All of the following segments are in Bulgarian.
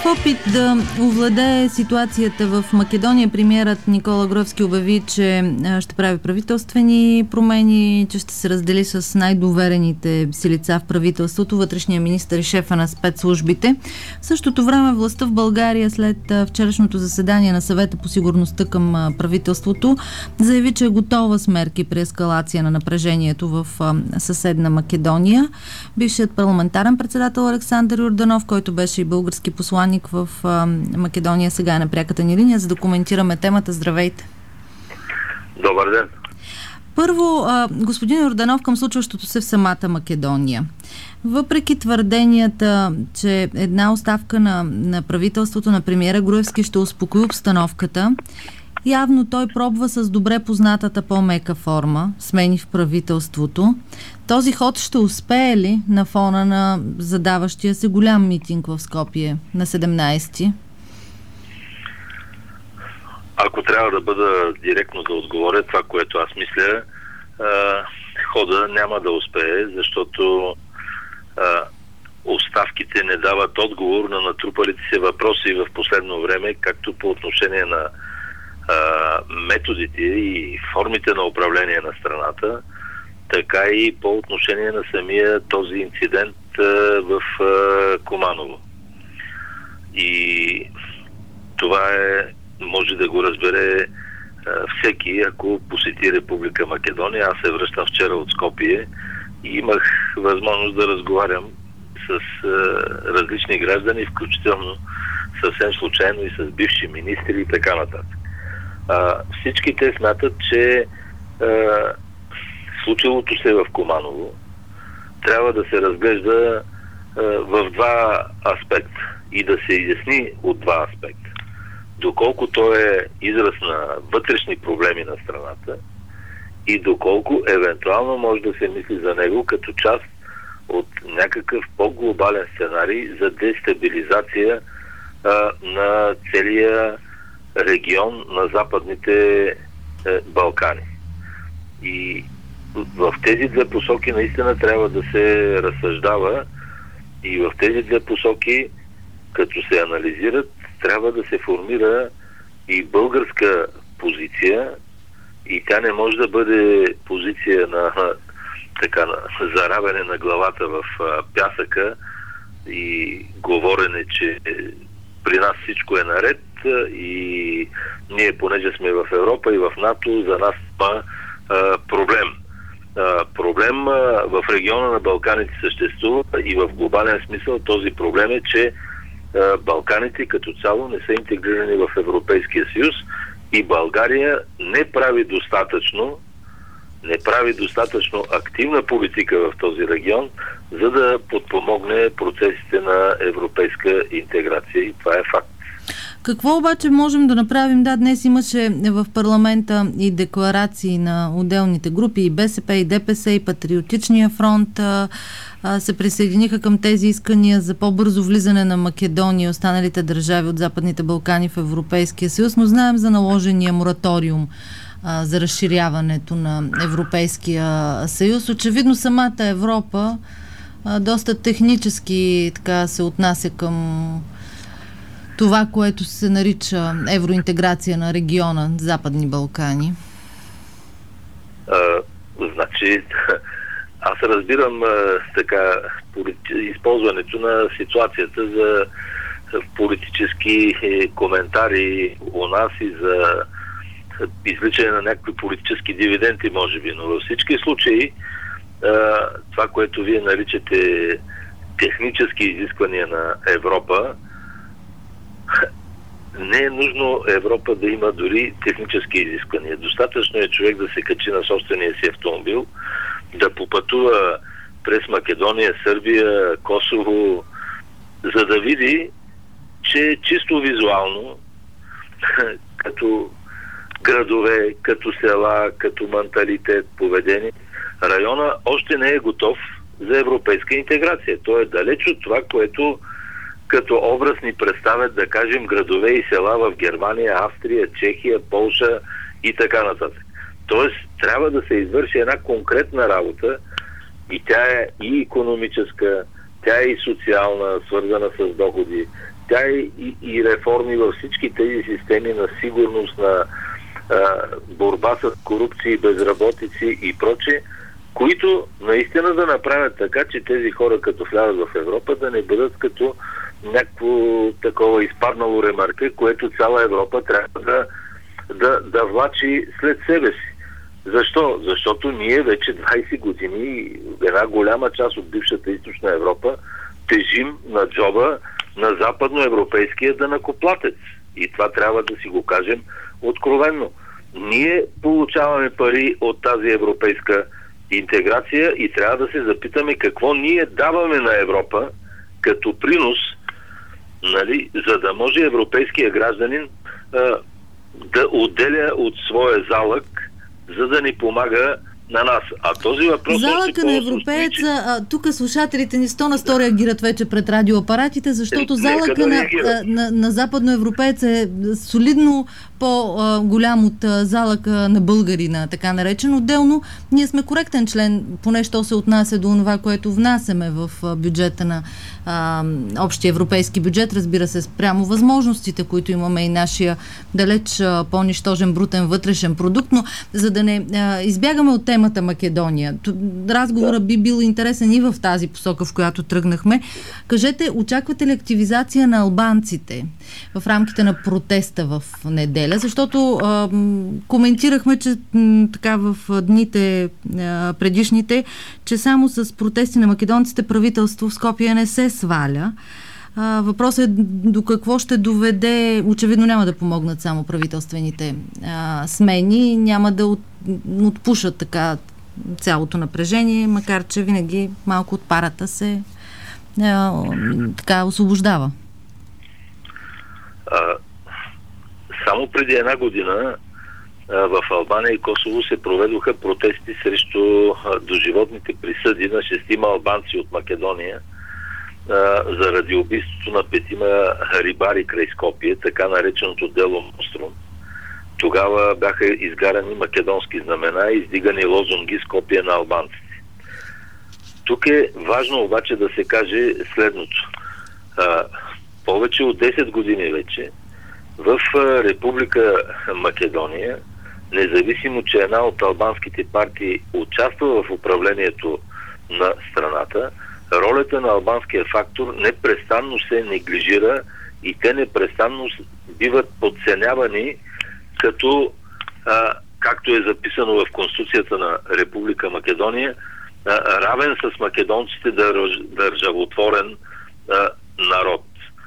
В опит да овладее ситуацията в Македония, премиерът Никола Груевски обяви, че ще прави правителствени промени, че ще се раздели с най-доверените си лица в правителството, вътрешния министър и шефа на спецслужбите. В същото време властта в България след вчерашното заседание на съвета по сигурността към правителството заяви, че е готова с мерки при ескалация на напрежението в съседна Македония. Бившият парламентарен председател Александър Йорданов, който беше и български посланник в Македония, сега е на пряката ни линия, за да коментираме темата. Здравейте! Добър ден! Първо, господин Йорданов, към случващото се в самата Македония. Въпреки твърденията, че една оставка на правителството на премиера Груевски ще успокои обстановката, явно той пробва с добре познатата по-мека форма, смени в правителството. Този ход ще успее ли на фона на задаващия се голям митинг в Скопие на 17-ти? Ако трябва да бъда директно да отговоря това, което аз мисля, хода няма да успее, защото оставките не дават отговор на натрупалите се въпроси в последно време, както по отношение на методите и формите на управление на страната, така и по отношение на самия този инцидент в Куманово. И това може да го разбере всеки, ако посети Република Македония. Аз се връщам вчера от Скопие и имах възможност да разговарям с различни граждани, включително съвсем случайно и с бивши министри и така нататък. Всички те смятат, че случилото се в Куманово трябва да се разглежда в два аспекта и да се изясни от два аспекта. Доколко то е израз на вътрешни проблеми на страната и доколко евентуално може да се мисли за него като част от някакъв по-глобален сценарий за дестабилизация на целия регион на Западните Балкани. И в тези две посоки наистина трябва да се разсъждава и в тези две посоки, като се анализират, трябва да се формира и българска позиция и тя не може да бъде позиция на заравяне на главата в пясъка и говорене, че при нас всичко е наред и ние, понеже сме в Европа и в НАТО, за нас има проблем. Проблем в региона на Балканите съществува и в глобален смисъл този проблем е, че Балканите като цяло не са интегрирани в Европейския съюз и България не прави достатъчно активна политика в този регион, за да подпомогне процесите на европейска интеграция и това е факт. Какво обаче можем да направим? Да, днес имаше в парламента и декларации на отделните групи, и БСП, и ДПС, и Патриотичния фронт се присъединиха към тези искания за по-бързо влизане на Македония и останалите държави от Западните Балкани в Европейския съюз, но знаем за наложения мораториум за разширяването на Европейския съюз. Очевидно самата Европа доста технически така се отнася към това, което се нарича евроинтеграция на региона Западни Балкани. Значи, аз разбирам използването на ситуацията за политически коментари у нас и за извличане на някакви политически дивиденти, може би, но във всички случаи това, което вие наричате технически изисквания на Европа, не е нужно Европа да има дори технически изисквания. Достатъчно е човек да се качи на собствения си автомобил, да попътува през Македония, Сърбия, Косово, за да види, че чисто визуално, като градове, като села, като менталитет, поведение, района още не е готов за европейска интеграция. Той е далеч от това, което като образ ни представят, да кажем, градове и села в Германия, Австрия, Чехия, Полша и така нататък. Тоест, трябва да се извърши една конкретна работа и тя е и икономическа, тя е и социална, свързана с доходи, тя е и реформи във всички тези системи на сигурност, на борба с корупция, безработици и прочее, които наистина да направят така, че тези хора, като влязат в Европа, да не бъдат като някакво такова изпаднало ремарке, което цяла Европа трябва да влачи след себе си. Защо? Защото ние вече 20 години, една голяма част от бившата източна Европа, тежим на джоба на западноевропейския данъкоплатец. И това трябва да си го кажем откровенно. Ние получаваме пари от тази европейска интеграция и трябва да се запитаме какво ние даваме на Европа като принос, нали, за да може европейския гражданин да отделя от своя залък, за да ни помага на нас. А този въпрос... Залъка на европееца, тук слушателите ни 100 на 100 реагират вече пред радиоапаратите, защото залъка на западноевропееца е солидно по-голям от залъка на българина, така наречен. Отделно, ние сме коректен член, поне що се отнася до това, което внасяме в бюджета на общия европейски бюджет, разбира се, спрямо възможностите, които имаме и нашия далеч по-нищожен брутен вътрешен продукт, но за да не избягаме от темата Македония, разговорът би бил интересен и в тази посока, в която тръгнахме. Кажете, очаквате ли активизация на албанците в рамките на протеста в неделя? Защото коментирахме, че така в дните предишните, че само с протести на македонците правителство в Скопие не се сваля. Въпросът е до какво ще доведе. Очевидно няма да помогнат само правителствените смени, няма да отпушат така цялото напрежение, макар че винаги малко от парата се така освобождава. Само преди една година в Албания и Косово се проведоха протести срещу доживотните присъди на 6 албанци от Македония заради убийството на 5 рибари край Скопие, така нареченото дело Монструм. Тогава бяха изгарани македонски знамена и издигани лозунги Скопие на албанците. Тук е важно обаче да се каже следното. Повече от 10 години вече в Република Македония, независимо, че една от албанските партии участва в управлението на страната, ролята на албанския фактор непрестанно се неглижира и те непрестанно биват подценявани като, както е записано в Конституцията на Република Македония, равен с македонците държавотворен народ.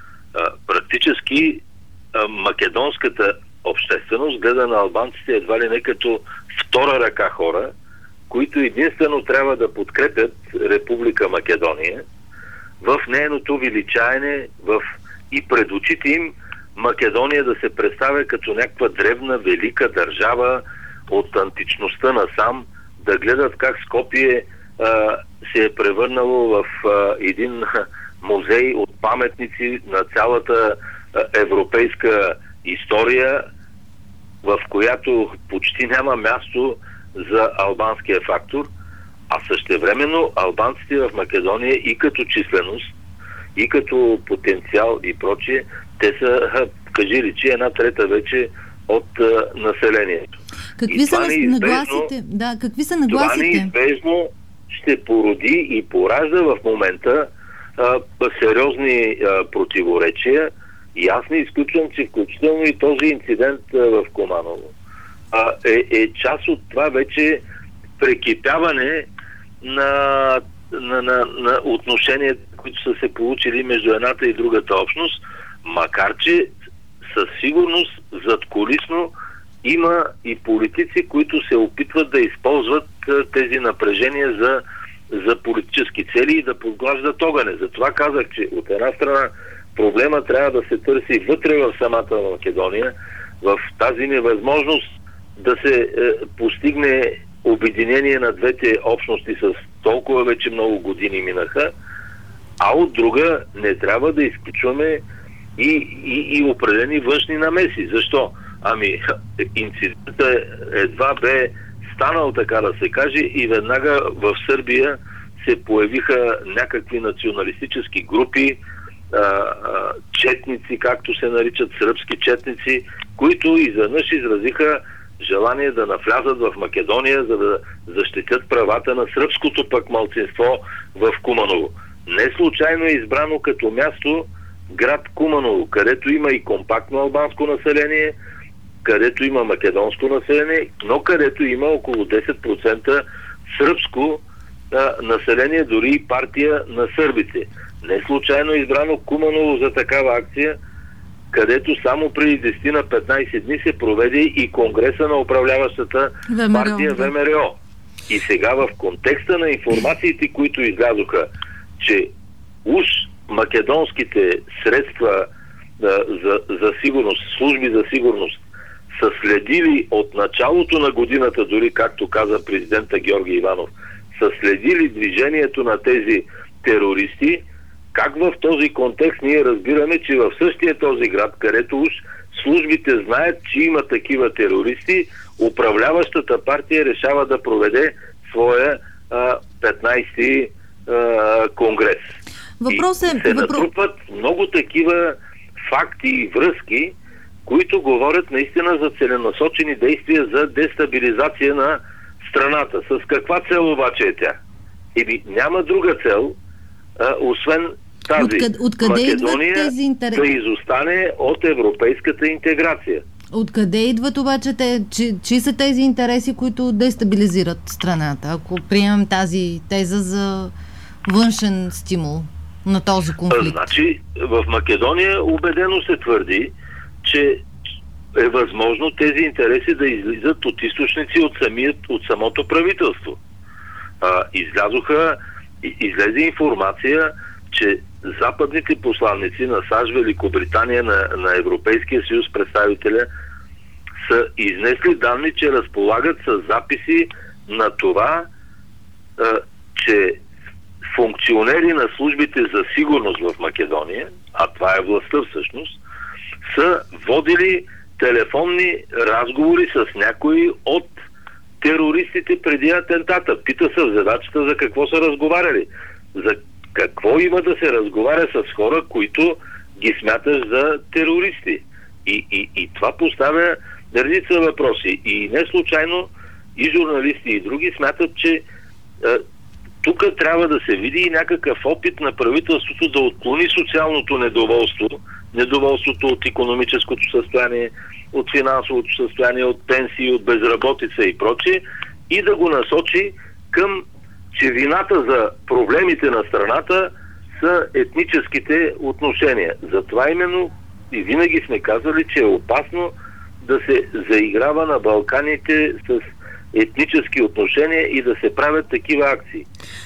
Практически македонската общественост гледа на албанците едва ли не като втора ръка хора, които единствено трябва да подкрепят Република Македония в нейното величаене и пред очите им Македония да се представя като някаква древна, велика държава от античността насам, да гледат как Скопие се е превърнало в един музей от паметници на цялата европейска история, в която почти няма място за албанския фактор, а същевременно албанците в Македония и като численост, и като потенциал и прочие, те са, кажи речи, 1/3 вече от населението. Какви са нагласите? Да, какви са нагласите? Това неизбежно ще породи и поражда в момента сериозни противоречия. И аз не изключвам, че включително и този инцидент в Команово е част от това вече прекипяване на отношенията, които са се получили между едната и другата общност, макар че със сигурност задкулисно има и политици, които се опитват да използват тези напрежения за политически цели и да подглаждат огъня. Затова казах, че от една страна проблема трябва да се търси вътре в самата Македония, в тази невъзможност да се постигне обединение на двете общности с толкова вече много години минаха, а от друга не трябва да изключваме и определени външни намеси. Защо? Ами, инцидентът едва бе станал, така да се каже, и веднага в Сърбия се появиха някакви националистически групи, четници, както се наричат, сръбски четници, които изведнъж изразиха желание да навлязат в Македония, за да защитят правата на сръбското пък малцинство в Куманово. Не случайно е избрано като място град Куманово, където има и компактно албанско население, където има македонско население, но където има около 10% сръбско население, дори и партия на сърбите. Не случайно е избрано Куманово за такава акция, където само преди 10 на 15 дни се проведе и конгреса на управляващата партия ВМРО. И сега в контекста на информациите, които излязоха, че уж македонските средства за сигурност, служби за сигурност, са следили от началото на годината, дори както каза президента Георги Иванов, са следили движението на тези терористи, как в този контекст ние разбираме, че в същия този град, където уж службите знаят, че има такива терористи, управляващата партия решава да проведе своя 15-ти конгрес. Въпросът се натрупват много такива факти и връзки, които говорят наистина за целенасочени действия за дестабилизация на страната. С каква цел обаче е тя? Няма друга цел, освен тази Македония да изостане от европейската интеграция. Откъде идват обаче чии са тези интереси, които дестабилизират страната, ако приемем тази теза за външен стимул на този конфликт? Значи, в Македония убедено се твърди, че е възможно тези интереси да излизат от източници от самото правителство. Излезе информация, че западните посланници на САЩ, Великобритания, на Европейския съюз представителя са изнесли данни, че разполагат с записи на това, че функционери на службите за сигурност в Македония, а това е властта всъщност, са водили телефонни разговори с някои от терористите преди атентата. Пита се в задачата за какво са разговаряли. За какво има да се разговаря с хора, които ги смяташ за терористи. И това поставя редица въпроси. И не случайно и журналисти и други смятат, че тук трябва да се види и някакъв опит на правителството да отклони социалното недоволство, недоволството от икономическото състояние, от финансовото състояние, от пенсии, от безработица и прочее, и да го насочи към, че вината за проблемите на страната са етническите отношения. Затова именно и винаги сме казали, че е опасно да се заиграва на Балканите с етнически отношения и да се правят такива акции.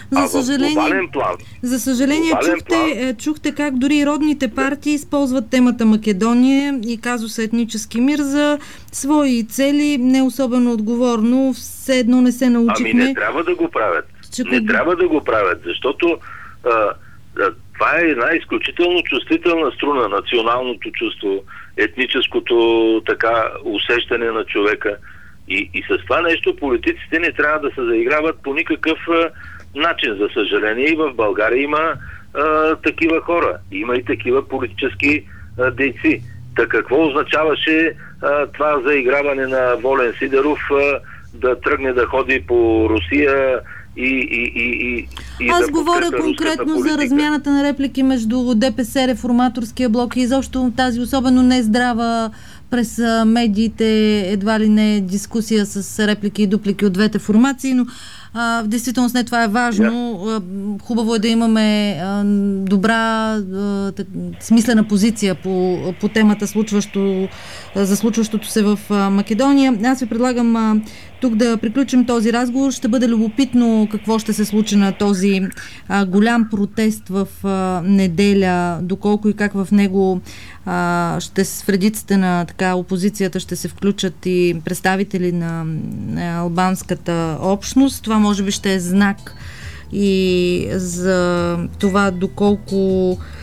За съжаление, чухте как дори родните партии използват темата Македония и казуса етнически мир за свои цели, не особено отговорно, все едно не се научихме. Не трябва да го правят. Не трябва да го правят, защото това е една изключително чувствителна струна, националното чувство, етническото усещане на човека. И с това нещо политиците не трябва да се заиграват по никакъв начин. За съжаление, и в България има такива хора. Има и такива политически дейци. Какво означаваше това заиграване на Волен Сидеров да тръгне да ходи по Русия и Аз говоря конкретно за размяната на реплики между ДПС, Реформаторския блок и изобщо тази особено нездрава през медиите, едва ли не дискусия с реплики и дуплики от двете формации, но в действителност не това е важно. Хубаво е да имаме добра, смислена позиция по темата за случващото се в Македония. Аз ви предлагам тук да приключим този разговор. Ще бъде любопитно какво ще се случи на този голям протест в неделя, доколко и как в него ще в редиците на опозицията ще се включат и представители на албанската общност. Това може би ще е знак и за това доколко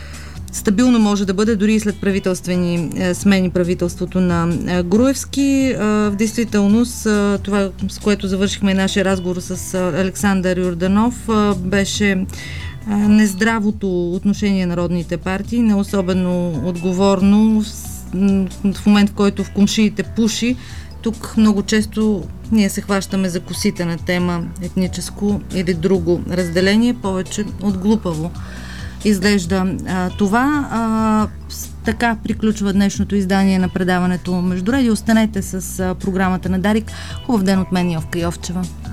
стабилно може да бъде дори и след правителствени смени правителството на Груевски. В действителност това, с което завършихме нашия разговор с Александър Йорданов, беше нездравото отношение на народните партии, не особено отговорно в момент, в който в комшиите пуши. Тук много често ние се хващаме за косите на тема етническо или друго разделение, повече от глупаво изглежда това. Така приключва днешното издание на предаването Междуреди. Останете с програмата на Дарик. Хубав ден от мен, Йовка Йовчева.